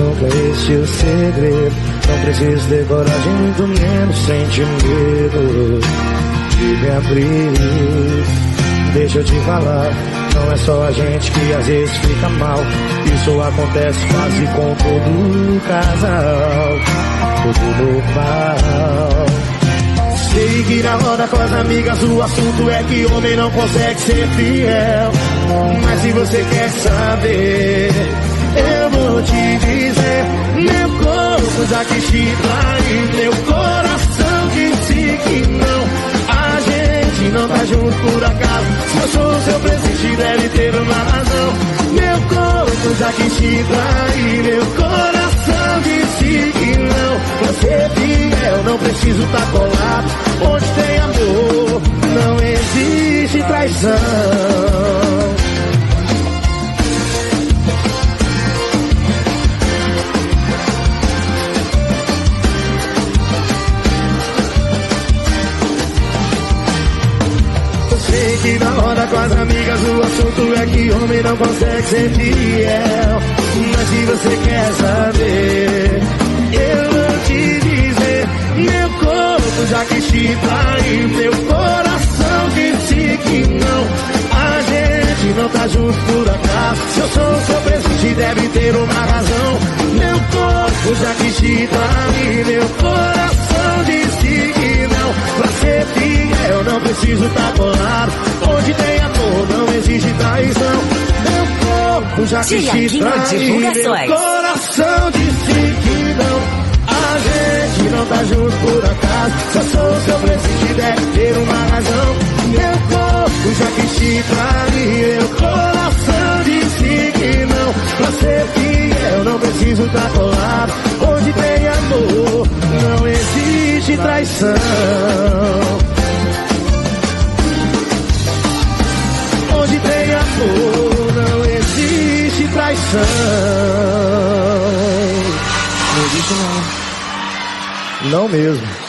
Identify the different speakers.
Speaker 1: nunca esse o segredo. Não preciso ter coragem, muito menos sentir medo de me abrir. Deixa eu te falar, não é só a gente que às vezes fica mal. Isso acontece quase com todo casal. Tudo normal. Sei que na roda com as amigas o assunto é que homem não consegue ser fiel. Mas se você quer saber, eu vou te dizer. Meu corpo já quis te trair, meu coração disse que não. A gente não tá junto por acaso. Se eu sou seu presente deve ter uma razão. Meu corpo já quis te trair, meu coração disse que não. Pra ser fiel não preciso tá colado. Onde tem amor não existe traição. Sei que na hora com as amigas o assunto é que homem não consegue ser fiel. Mas se você quer saber, eu vou te dizer. Meu corpo já quis te trair, meu coração disse que não. A gente não tá junto por acaso. Se eu sou seu presente deve ter uma razão. Meu corpo já quis te trair, meu coração disse que não. Pra ser fiel não preciso tá colado. Onde tem amor não existe traição. Meu corpo já quis te trair, meu coração disse que não. A gente não tá junto por acaso. Se eu sou seu presente deve ter uma razão. Meu corpo já quis te trair, meu coração disse que não. Pra ser fiel não preciso tá colado. Onde tem amor não existe traição. Onde tem amor não existe traição. Não existe não. Não mesmo.